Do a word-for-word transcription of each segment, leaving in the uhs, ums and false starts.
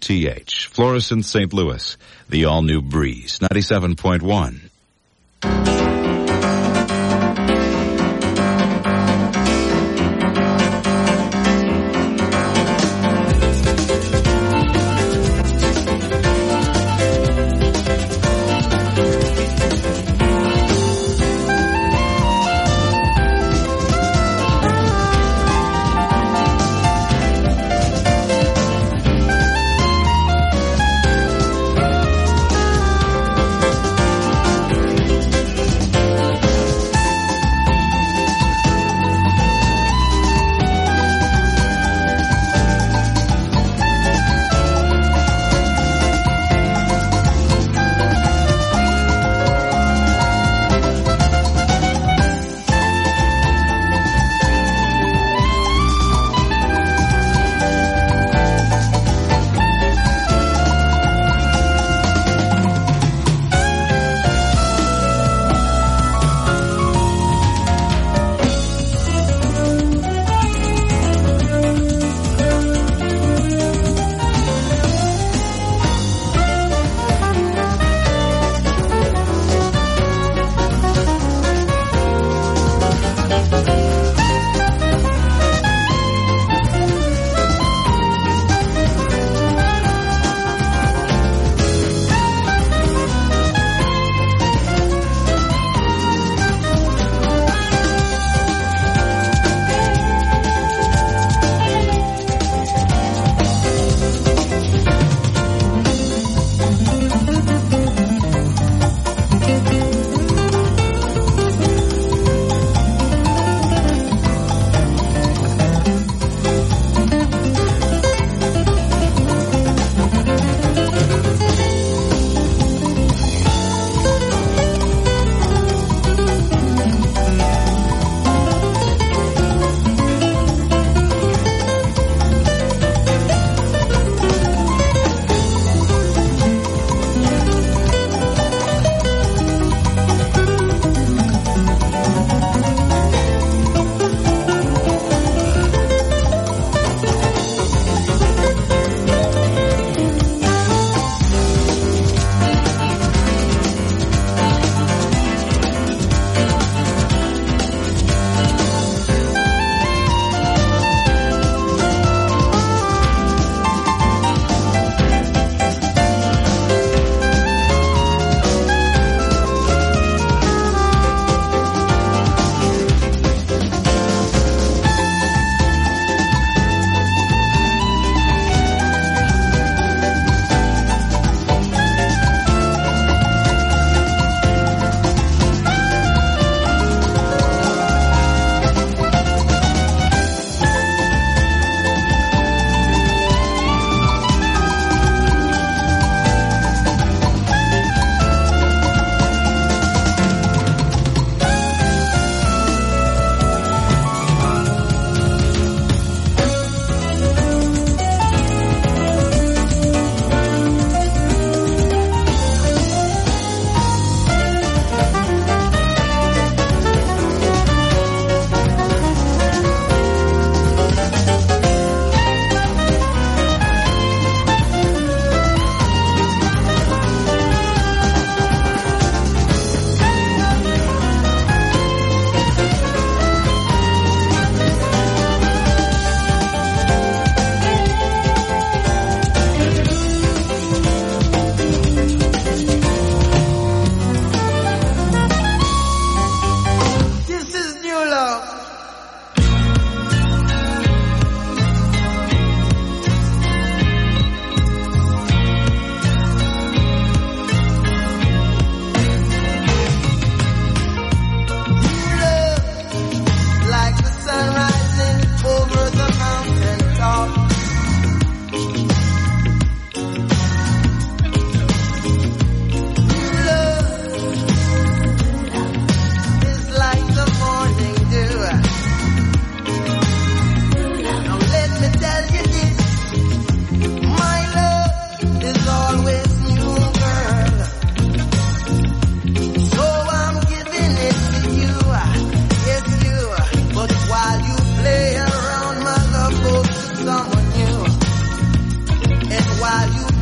T H. Florissant, Saint Louis. The all-new Breeze. ninety-seven point one.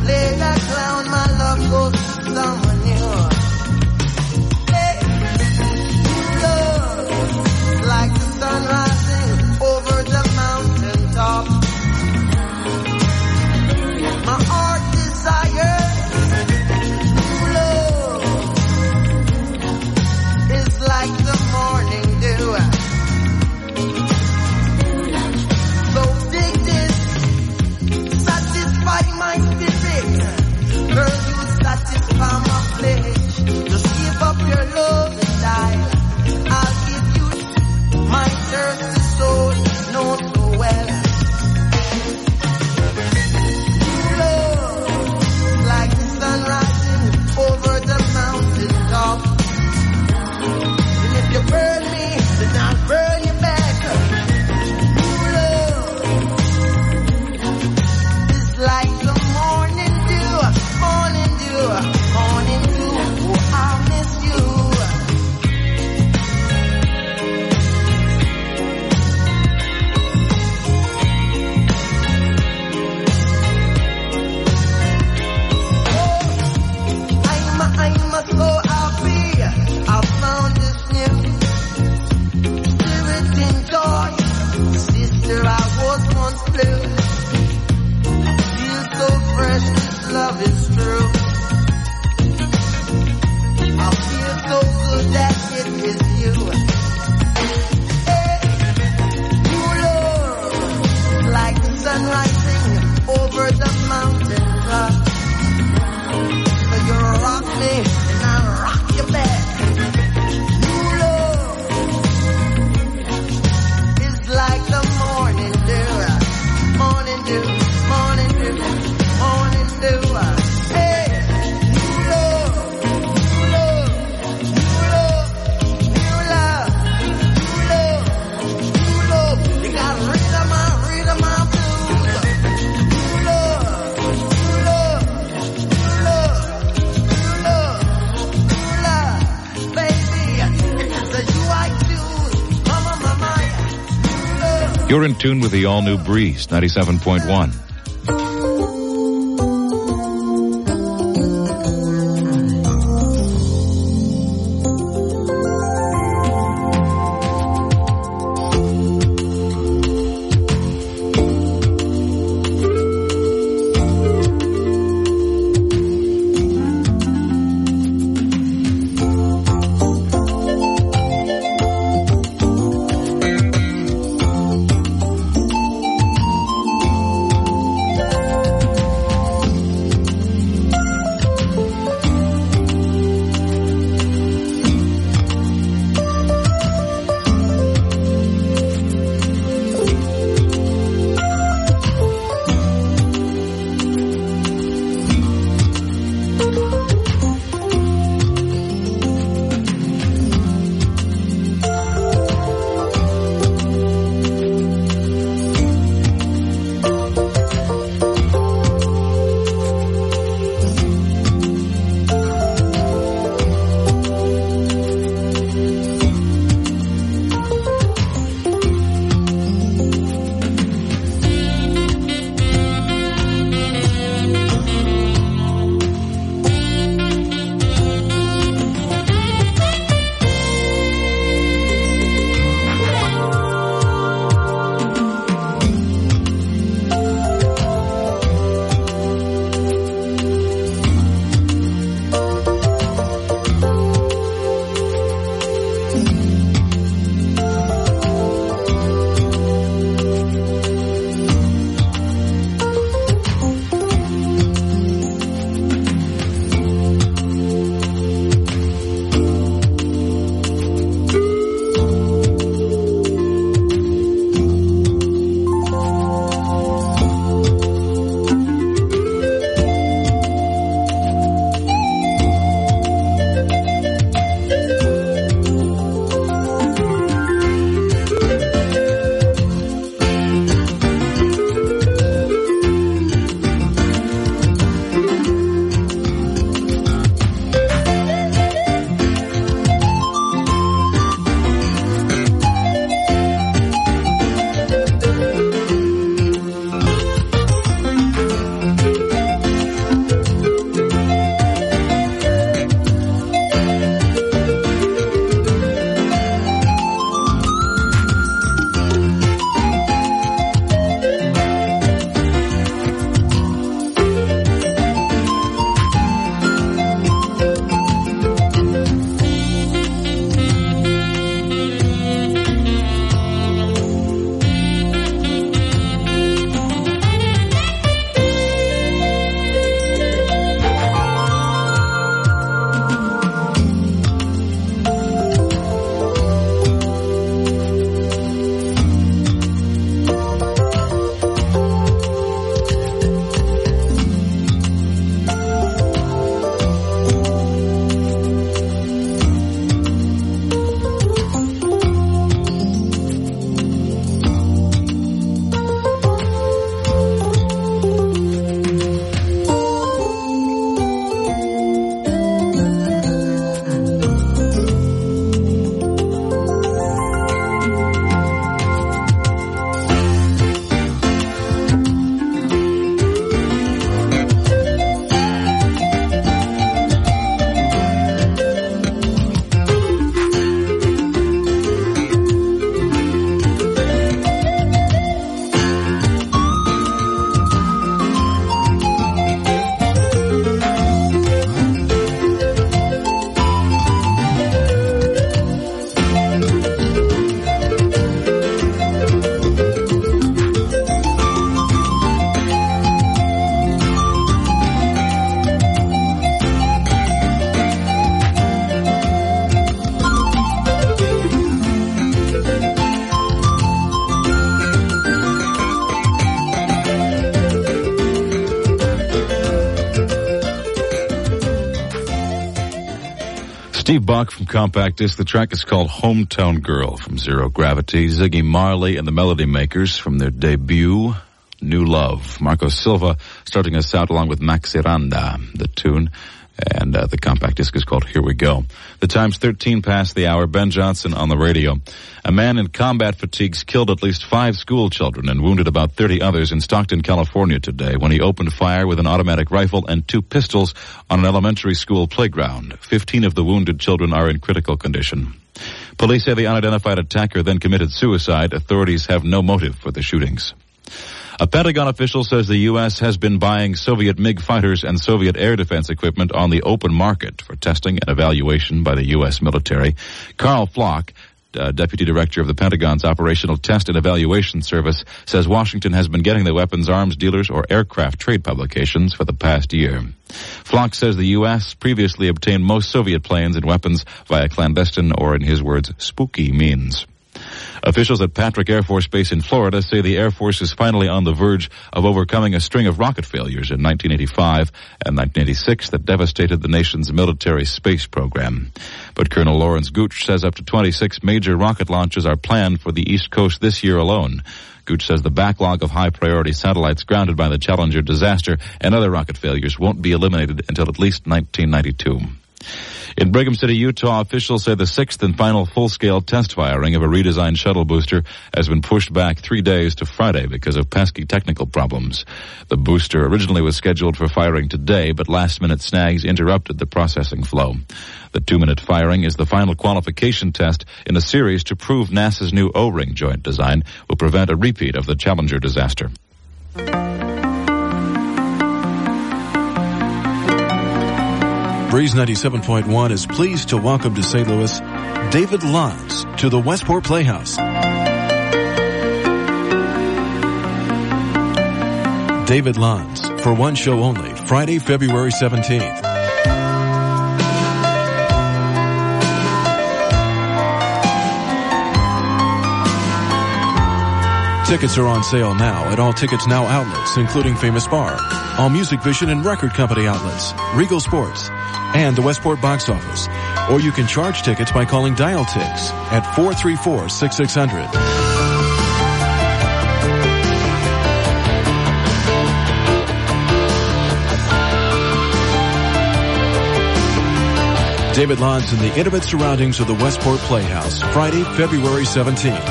play that clown, my love goes to someone new. Hey, love, like the sun rising over the mountain top. My heart desires love is like the morning dew. So dig this, satisfy my spirit. Girl, you satisfy my flesh. Just give up your love and die. I'll give you my thirsty soul, know so well. Like the sun rising over the mountain top. And if you burn me, then I'll burn you back. New love is like the morning dew, morning dew, morning dew. Oh, I miss you. I'm, I'm so happy I found this new spirit in joy. Sister, I was once blue. Feel so fresh, this love is true. I feel so good that it is you. Hey, you love like the sun rising over the mountain top. So you rock me and I rock you back. New love is like the morning dew, morning dew, morning dew, morning dew. Hey, new love, new love, new love, new love, new love, new love. You got rid of my, rid of my blues. New love, new love, new love. You're in tune with the all-new Breeze, ninety-seven point one. Steve Bach from Compact Disc. The track is called Hometown Girl from Zero Gravity. Ziggy Marley and the Melody Makers from their debut, New Love. Marco Silva starting us out along with Max Iranda, the tune. And uh, the compact disc is called Here We Go. The time's thirteen past the hour. Ben Johnson on the radio. A man in combat fatigues killed at least five school children and wounded about thirty others in Stockton, California today when he opened fire with an automatic rifle and two pistols on an elementary school playground. Fifteen of the wounded children are in critical condition. Police say the unidentified attacker then committed suicide. Authorities have no motive for the shootings. A Pentagon official says the U S has been buying Soviet MiG fighters and Soviet air defense equipment on the open market for testing and evaluation by the U S military. Carl Flock, uh, deputy director of the Pentagon's Operational Test and Evaluation Service, says Washington has been getting the weapons arms dealers or aircraft trade publications for the past year. Flock says the U S previously obtained most Soviet planes and weapons via clandestine or, in his words, spooky means. Officials at Patrick Air Force Base in Florida say the Air Force is finally on the verge of overcoming a string of rocket failures in nineteen eighty-five and nineteen eighty-six that devastated the nation's military space program. But Colonel Lawrence Gooch says up to twenty-six major rocket launches are planned for the East Coast this year alone. Gooch says the backlog of high-priority satellites grounded by the Challenger disaster and other rocket failures won't be eliminated until at least nineteen ninety-two. In Brigham City, Utah, officials say the sixth and final full-scale test firing of a redesigned shuttle booster has been pushed back three days to Friday because of pesky technical problems. The booster originally was scheduled for firing today, but last-minute snags interrupted the processing flow. The two-minute firing is the final qualification test in a series to prove NASA's new O-ring joint design will prevent a repeat of the Challenger disaster. Breeze ninety-seven point one is pleased to welcome to Saint Louis David Lons to the Westport Playhouse. David Lons, for one show only, Friday, February seventeenth. Tickets are on sale now at all Tickets Now outlets, including Famous Bar, All Music Vision and Record Company outlets, Regal Sports, and the Westport box office. Or you can charge tickets by calling Dial-Tix at four three four, six six zero zero. David Lons in the intimate surroundings of the Westport Playhouse, Friday, February seventeenth.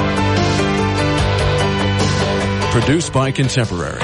Produced by Contemporary.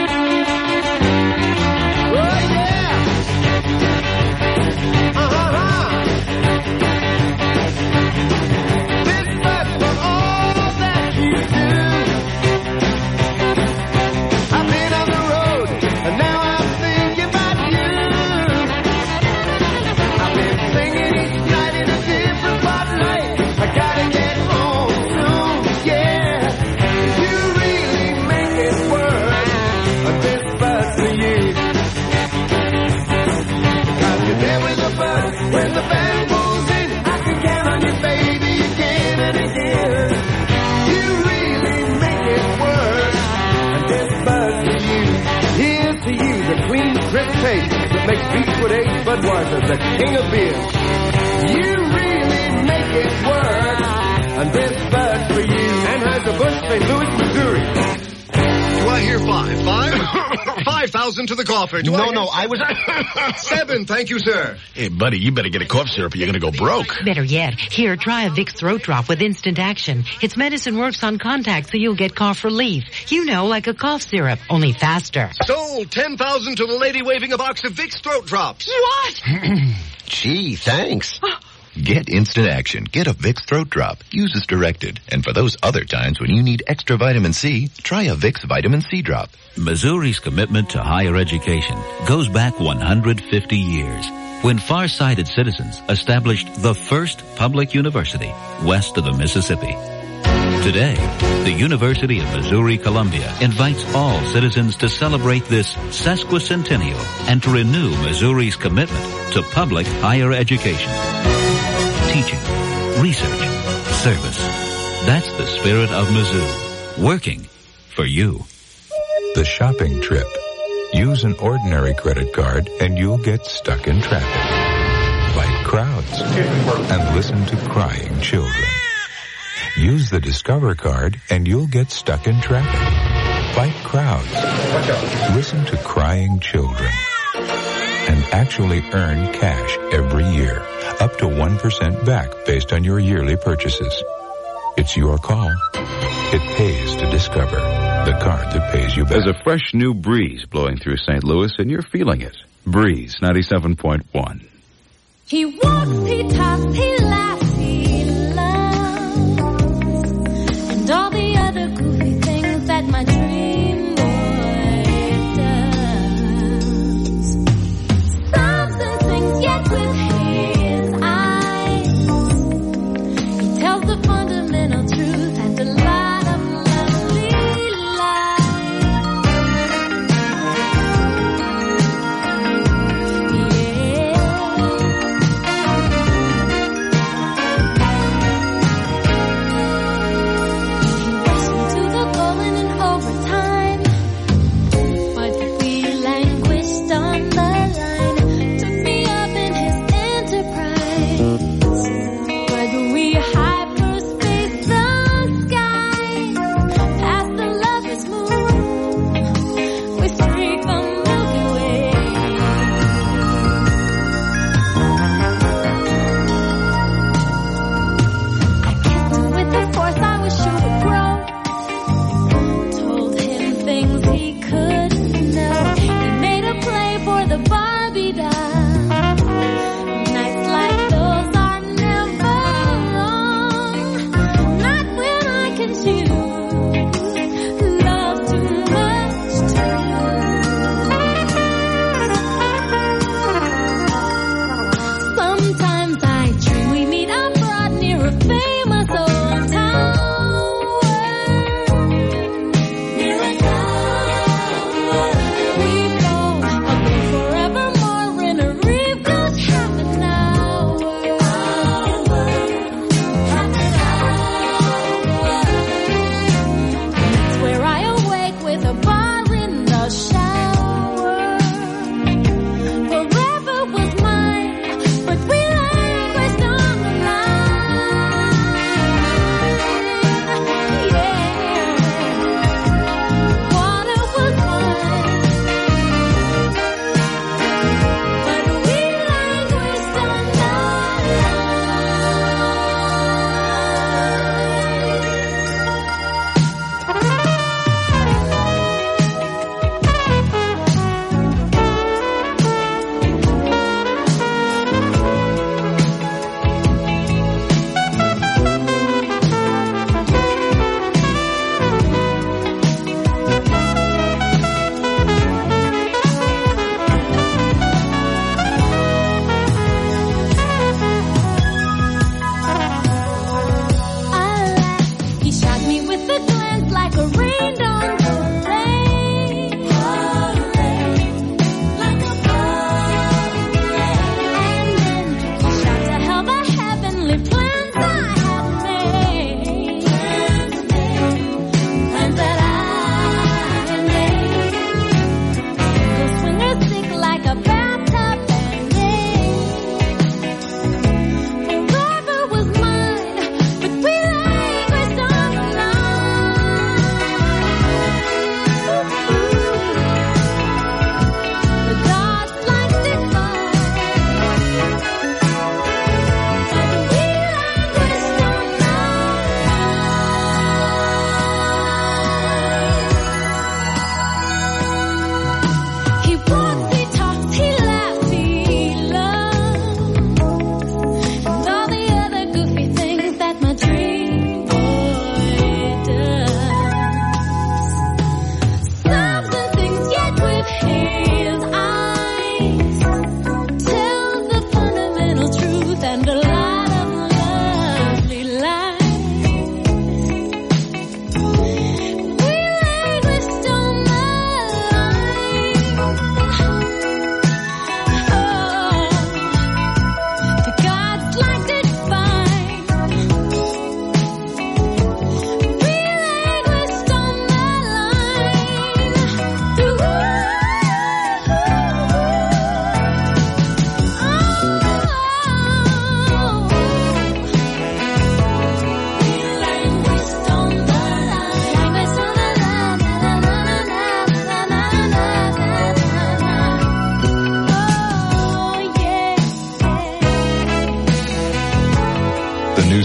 That makes Beechwood Ace Budweiser the king of beer. You really make it work, and this bud for you. Anheuser-Busch, Saint Louis, Missouri. Do I hear five? Five? Five thousand to the coffer. Do no, I hear... no, I was... Seven, thank you, sir. Hey, buddy, you better get a cough syrup or you're going to go broke. Better yet, here, try a Vicks Throat Drop with instant action. Its medicine works on contact so you'll get cough relief. You know, like a cough syrup, only faster. Sold ten thousand to the lady waving a box of Vicks Throat Drops. What? Gee, thanks. Get instant action. Get a Vicks Throat Drop. Use as directed. And for those other times when you need extra vitamin C, try a Vicks Vitamin C Drop. Missouri's commitment to higher education goes back one hundred fifty years, when far-sighted citizens established the first public university west of the Mississippi. Today, the University of Missouri-Columbia invites all citizens to celebrate this sesquicentennial and to renew Missouri's commitment to public higher education. Teaching, research, service. That's the spirit of Mizzou, working for you. The shopping trip. Use an ordinary credit card and you'll get stuck in traffic. Fight crowds and listen to crying children. Use the Discover card and you'll get stuck in traffic. Fight crowds. Listen to crying children. And actually earn cash every year, up to one percent back based on your yearly purchases. It's your call. It pays to Discover, the card that pays you back. There's a fresh new breeze blowing through Saint Louis, and you're feeling it. Breeze ninety-seven point one. He walks, he talks, he laughs, he loves, and all the other goofy things that my dream boy does. Smiles and sings, yet with his eyes, he tells the fundamental truth and a lot of lovely lies. Yeah.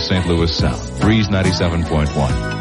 Saint Louis South. Breeze ninety-seven point one.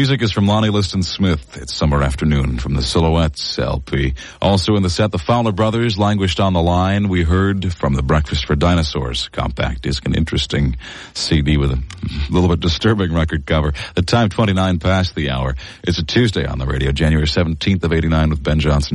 music is from Lonnie Liston Smith. It's Summer Afternoon from the Silhouettes L P. Also in the set, the Fowler Brothers languished on the line. We heard from the Breakfast for Dinosaurs compact disc, an interesting C D with a little bit disturbing record cover. The time twenty-nine past the hour. It's a Tuesday on the radio, January seventeenth of eighty-nine with Ben Johnson.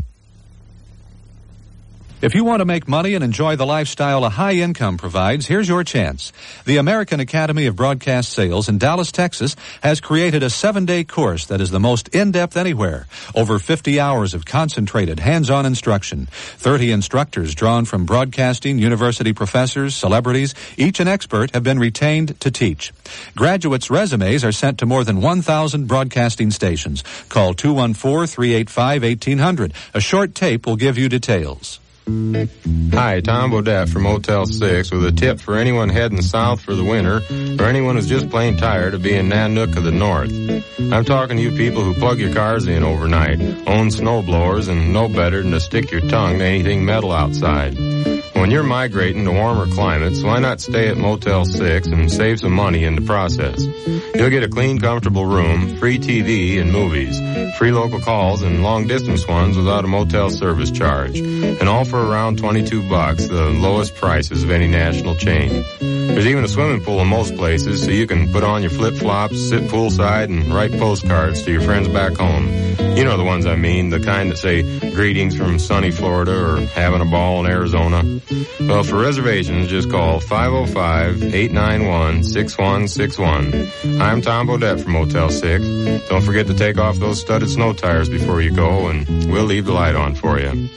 If you want to make money and enjoy the lifestyle a high income provides, here's your chance. The American Academy of Broadcast Sales in Dallas, Texas has created a seven-day course that is the most in-depth anywhere. Over fifty hours of concentrated hands-on instruction. thirty instructors drawn from broadcasting, university professors, celebrities, each an expert, have been retained to teach. Graduates' resumes are sent to more than one thousand broadcasting stations. Call two one four, three eight five, one eight hundred. A short tape will give you details. Hi, Tom Bodette from Motel six with a tip for anyone heading south for the winter or anyone who's just plain tired of being Nanook of the North. I'm talking to you people who plug your cars in overnight, own snow blowers, and know better than to stick your tongue to anything metal outside. When you're migrating to warmer climates, why not stay at Motel six and save some money in the process? You'll get a clean, comfortable room, free T V and movies, free local calls and long-distance ones without a motel service charge, and all for around twenty-two bucks, the lowest prices of any national chain. There's even a swimming pool in most places, so you can put on your flip-flops, sit poolside, and write postcards to your friends back home. You know the ones I mean, the kind that say, greetings from sunny Florida or having a ball in Arizona. Well, for reservations, just call five oh five, eight nine one, six one six one. I'm Tom Bodette from Motel six. Don't forget to take off those studded snow tires before you go, and we'll leave the light on for you.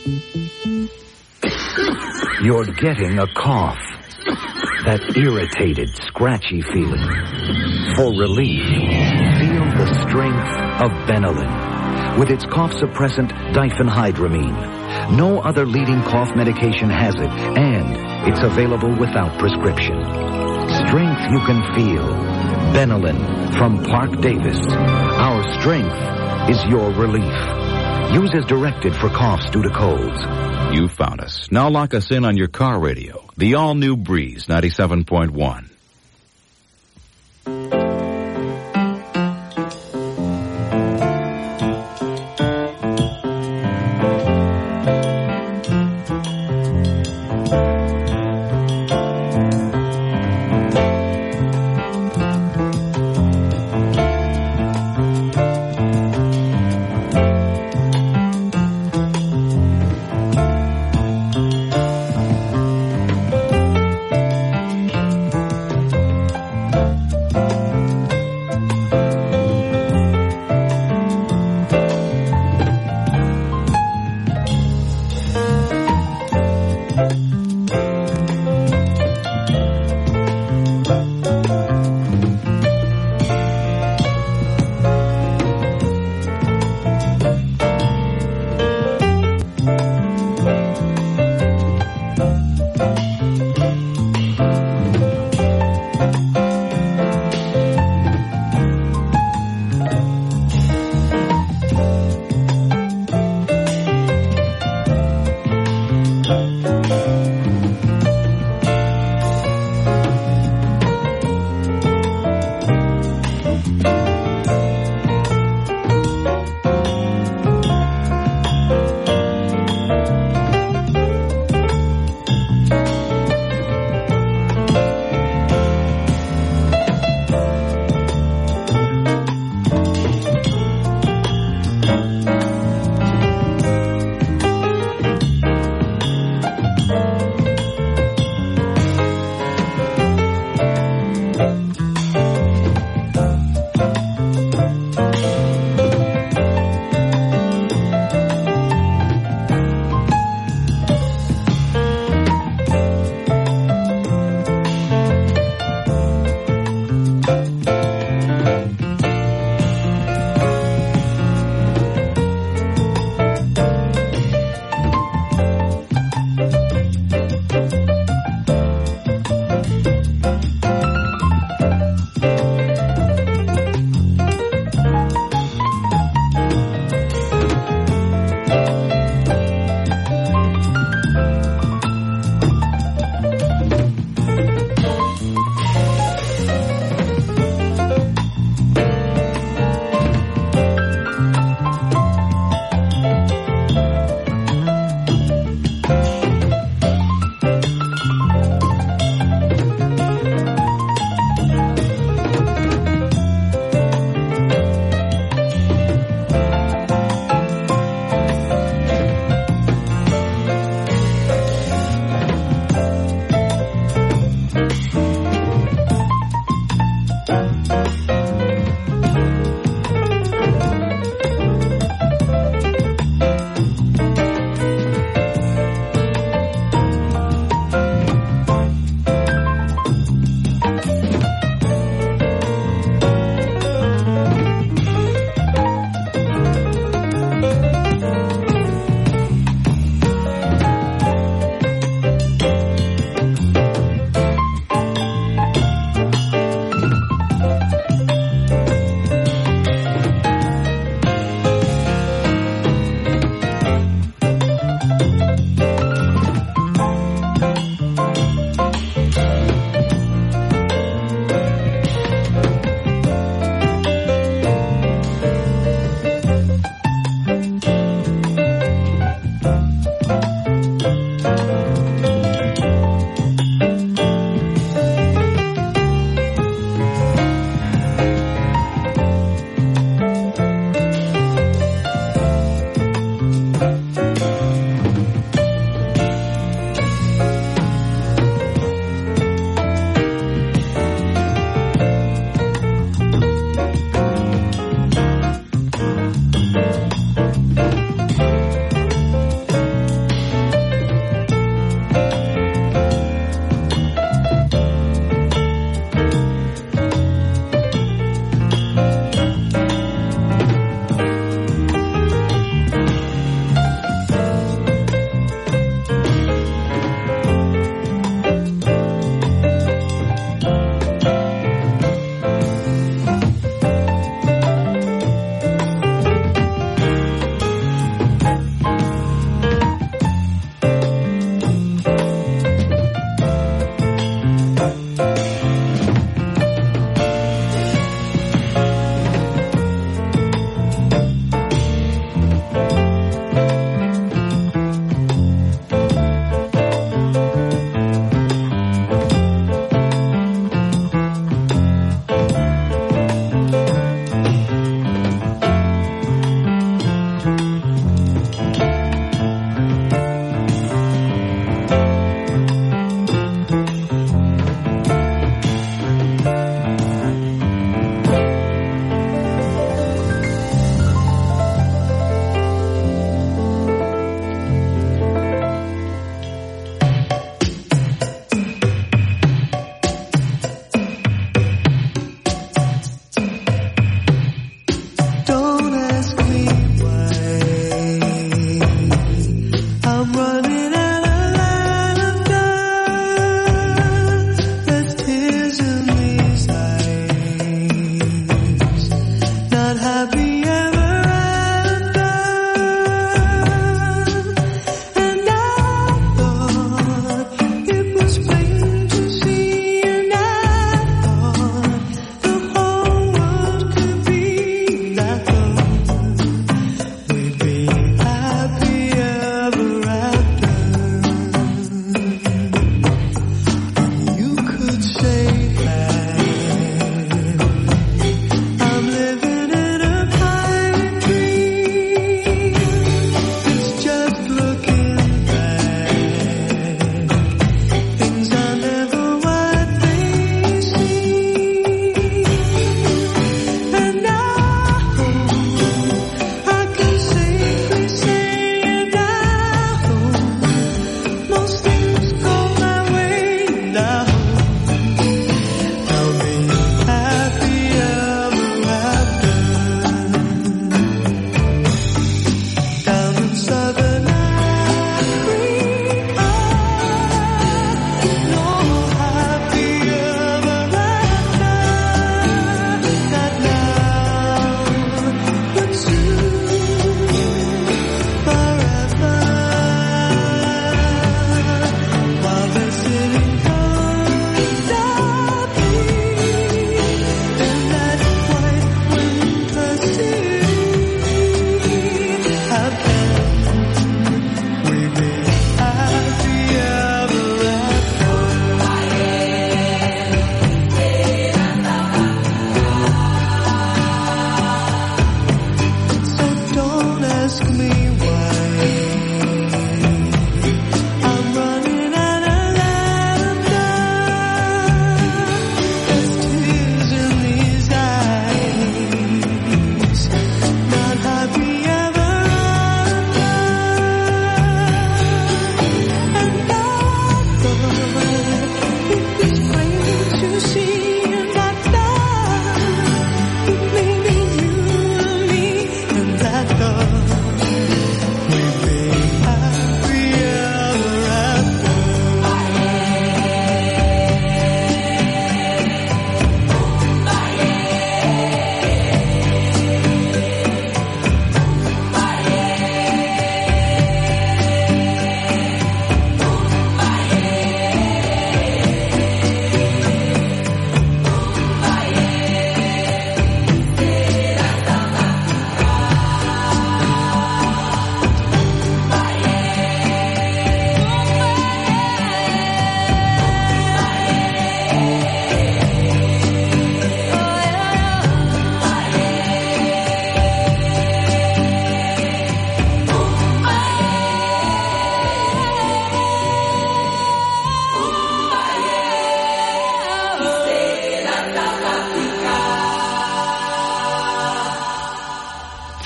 You're getting a cough. That irritated, scratchy feeling. For relief, feel the strength of Benylin. With its cough suppressant diphenhydramine. No other leading cough medication has it, and it's available without prescription. Strength you can feel. Benylin from Park Davis. Our strength is your relief. Use as directed for coughs due to colds. You found us. Now lock us in on your car radio. The all-new Breeze ninety-seven point one.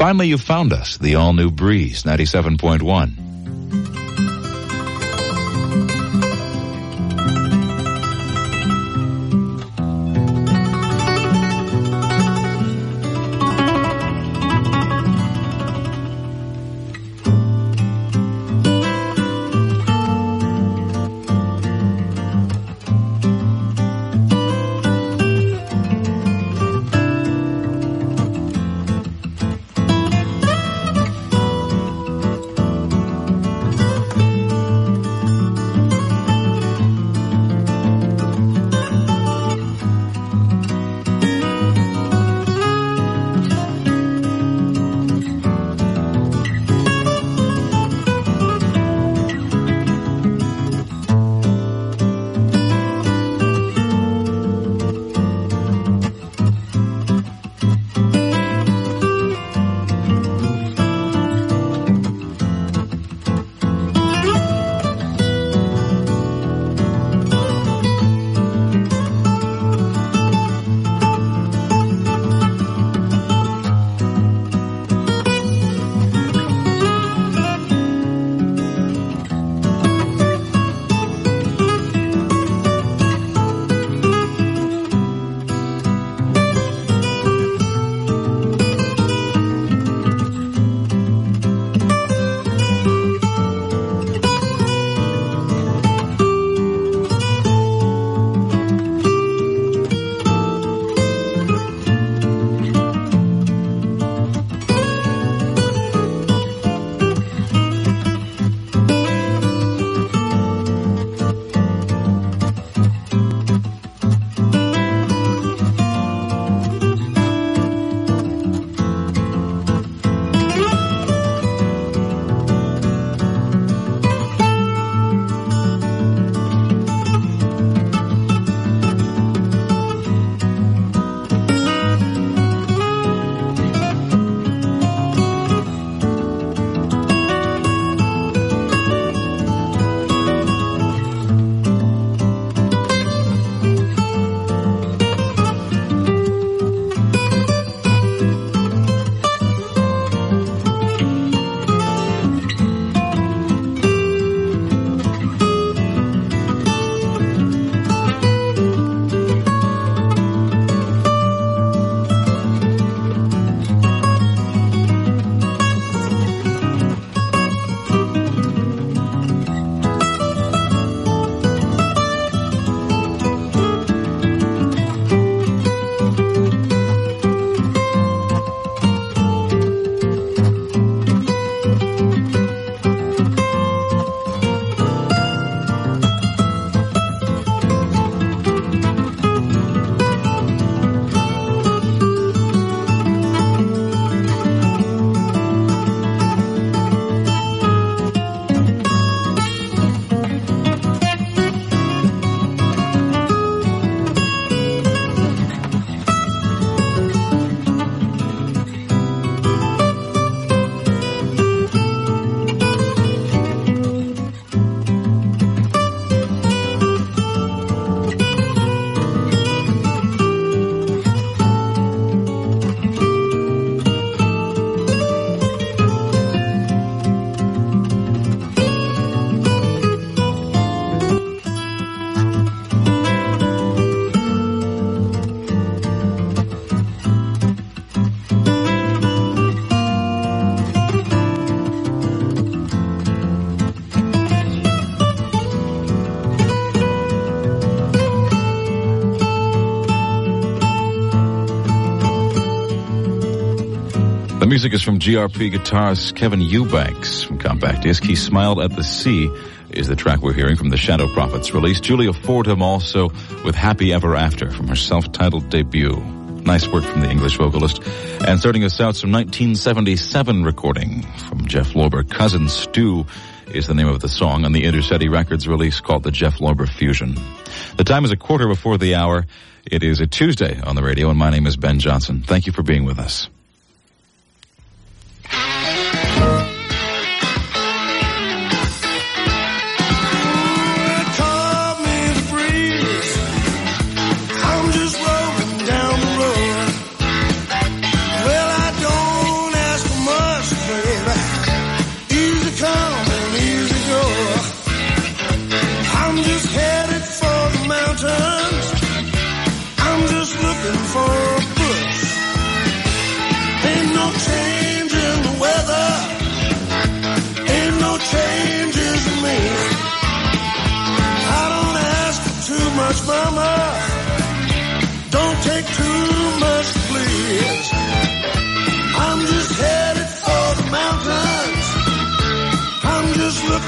Finally, you found us, the all-new Breeze, ninety-seven point one. The music is from G R P guitarist Kevin Eubanks from Compact Disc. He Smiled at the Sea is the track we're hearing from the Shadow Prophets release. Julia Fordham also with Happy Ever After from her self-titled debut. Nice work from the English vocalist. And starting us out, some nineteen seventy-seven recording from Jeff Lorber. Cousin Stu is the name of the song on the Intercity Records release called the Jeff Lorber Fusion. The time is a quarter before the hour. It is a Tuesday on the radio, and my name is Ben Johnson. Thank you for being with us. Well, I don't ask for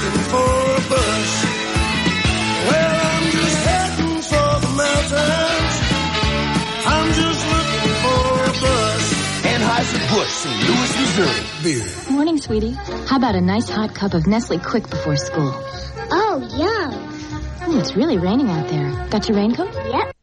looking for a bus. Well, I'm just heading for the mountains. I'm just looking for a bus. Anheuser-Busch, Saint Louis, Missouri. Beer. Morning, sweetie. How about a nice hot cup of Nestle Quick before school? Oh, yum. Oh, it's really raining out there. Got your raincoat? Yep.